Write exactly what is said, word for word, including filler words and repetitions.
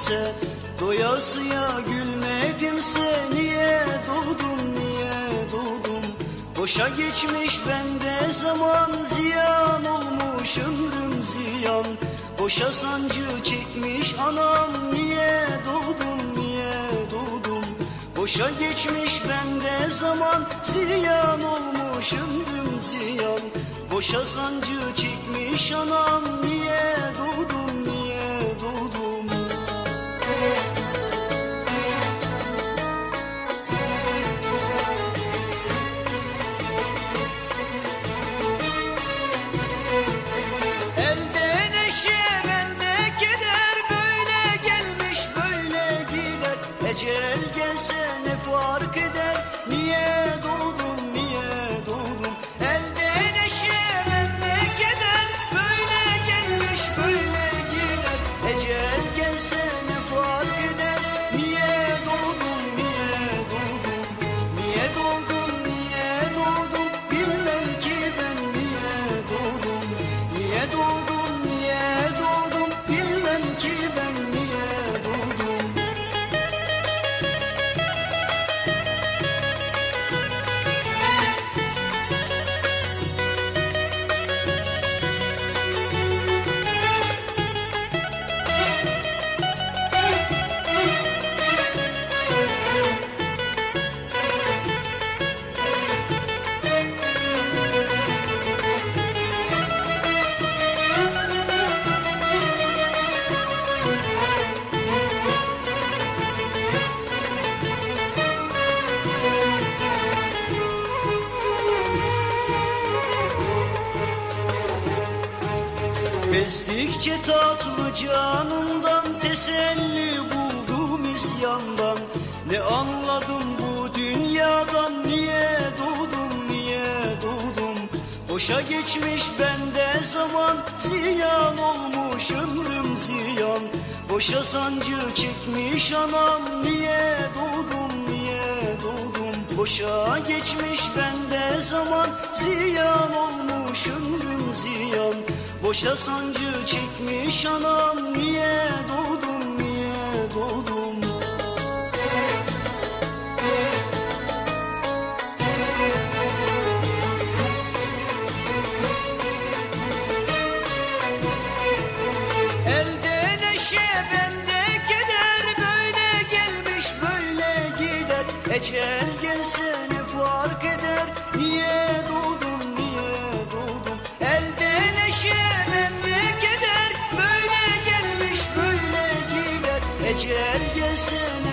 gülmedimse, doyasıya gülmedimse, niye doğdum, niye doğdum? Boşa geçmiş bende zaman, ziyan olmuş ömrüm ziyan. Boşa sancı çekmiş anam, niye doğdum, niye doğdum? Boşa geçmiş bende zaman, ziyan olmuş ömrüm ziyan. Boşa sancı çekmiş anam, niye doğdum, niye doğdum? Elde neşe bende keder, böyle gelmiş böyle gider. Ecel gelse ne fark eder, niye doğdum, niye doğdum? Elde neşe bende keder, böyle gelmiş böyle gider. Ecel gelse ne fark eder, niye doğdum, niye doğdum? Niye doğdum, niye doğdum? Bilmem ki ben niye doğdum. Niye doğdum, niye doğdum? Bilmem ki ben niye doğdum. Bezdikçe tatlı canımdan, teselli buldum isyandan. Ne anladım bu dünyadan, niye doğdum, niye doğdum? Boşa geçmiş bende zaman, ziyan olmuş ömrüm ziyan. Boşa sancı çekmiş anam, niye doğdum, niye doğdum? Boşa geçmiş bende zaman, ziyan olmuş ömrüm ziyan. Boşa sancı çekmiş anam, niye doğdum, niye doğdum? Elde neşe bende keder, böyle gelmiş böyle gider. Ecel gelse ne fark eder, niye doğdum, niye doğdum? Elde neşe bende keder, böyle gelmiş böyle gider. Ecel gelse ne